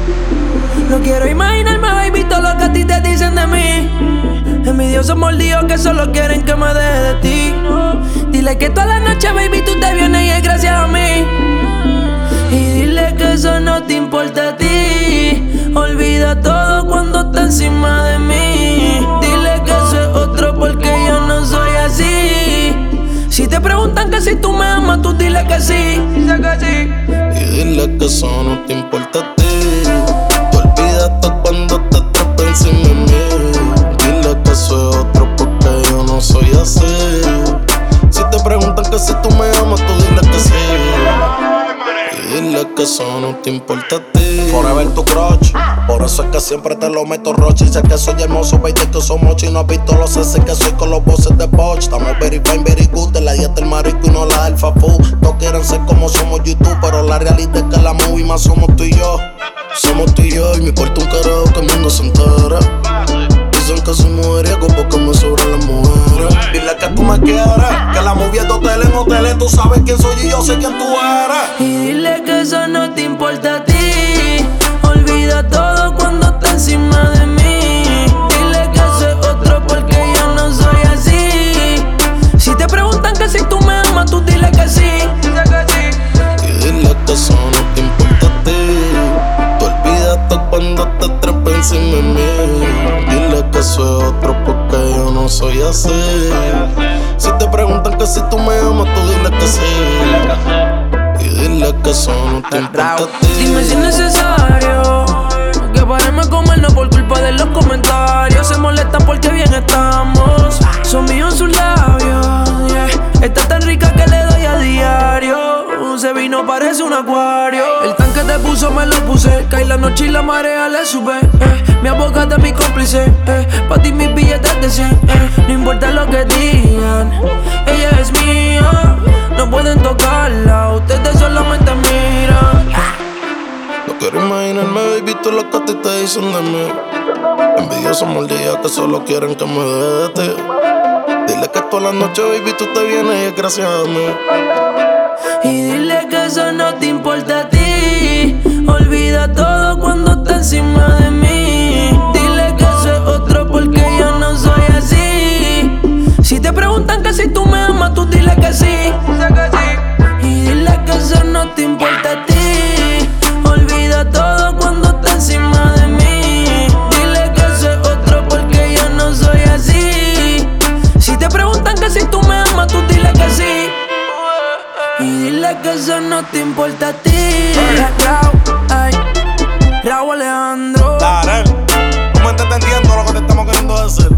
No quiero imaginarme, baby, todo lo que a ti te dicen de mí. Envidiosos mordidos que solo quieren que me deje de ti. Dile que toda la noche, baby, tú te vienes y es gracias a mí. Y dile que eso no te importa a ti. Olvida todo cuando está encima de mí. Dile que eso es otro porque yo no soy así. Si te preguntan que si tú me amas, tú dile que sí. Dice que sí. Y dile que eso no te importa a ti. Te olvidaste cuando te atrapé encima de mí. Dile que eso es otro porque yo no soy así. Si te preguntan que si tú me amas, tú dile que sí. Y dile que eso no te importa a ti. Forever tu crush, por eso es que siempre te lo meto roche. Sé que soy hermoso, baby, que soy mochi. No has visto los S que soy con los bosses de Bosch. Estamos very fine, very good, de la dieta el marico y no la del fafú. Todos quieren ser como somos YouTube, pero la realidad es que la movie más somos tú y yo. Somos tú y yo, y me importa un carajo que el mundo se entera. Dicen que soy mujeriego porque me sobran las mujeres. Dile que tú me quieres, que la movie es de hotel en hoteles. Tú sabes quién soy y yo sé quién tú eres. Y dile que eso no te importa a ti. Olvida todo cuando está encima de mí. Dile que eso es otro porque yo no soy así. Si te preguntan que si tú me amas, tú dile que sí. Dice que sí. Y dile que eso no te importa a ti. Te olvidaste cuando te atrapé encima de mí. Dile que eso es otro porque yo no soy así. Si te preguntan que si tú me amas, tú dile que sí. Y dile que eso no te importa a ti. Dime si es necesario que paremos de comernos por culpa de los comentarios. Se molestan porque bien estamos. Son míos sus labios, yeah. Está tan rica que le doy a diario. Ese vino parece un acuario. El tanque te puso, me lo puse. Cae la noche y la marea le sube. Mi abogada es mi cómplice. Pa' ti mis billetes de 100. No importa lo que digan, ella es mía. No pueden tocarla, ustedes solamente miran. No quiero imaginarme, baby, todo lo que a ti te dicen de mí. Envidiosos mordidos que solo quieren que me deje de ti. Dile que toda la noche, baby, tú te vienes y es gracias a mí. Y dile que eso no te importa a ti. Olvida todo cuando está encima de mí. Dile que eso es otro porque yo no soy así. Si te preguntan que si tú me amas, tú dile que sí. Y dile que eso no te importa a ti. Olvida todo cuando está encima de mí. Dile que eso es otro porque yo no soy así. Si te preguntan que si tú me amas, tú dile que sí. Y dile que eso no te importa a ti. Raúl Alejandro. Darel, ¿cómo te entiendo lo que te estamos queriendo decir?